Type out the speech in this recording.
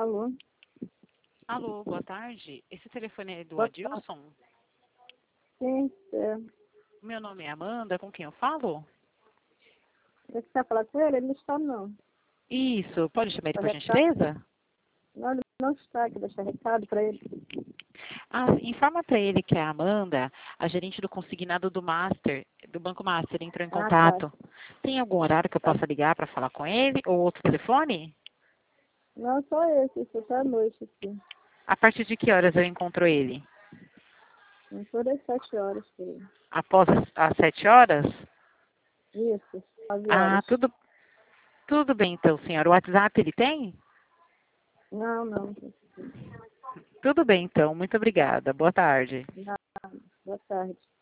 Alô? Alô, boa tarde. Esse telefone é do Boa tarde. Adilson? Sim, Meu nome é Amanda, com quem eu falo? você quer falar com ele? Ele não está, não. Isso, pode chamar ele por Pode deixar? gentileza? Não, ele não está. Quer deixar recado para ele? Ah, informa para ele que é a Amanda, a gerente do consignado do Master, do Banco Master, entrou em Ah, tá. contato. Tem algum horário que eu Tá. possa ligar para falar com ele? Ou outro telefone? Não, só esse. Isso até à noite, aqui. A partir de que horas eu encontro ele? Não foi das 7 horas, por aí. Após as 7 horas? Isso, 9 Ah, horas. tudo bem então, senhora. O WhatsApp ele tem? Não, não. Tudo bem então, muito obrigada. Boa tarde. Nada. Boa tarde.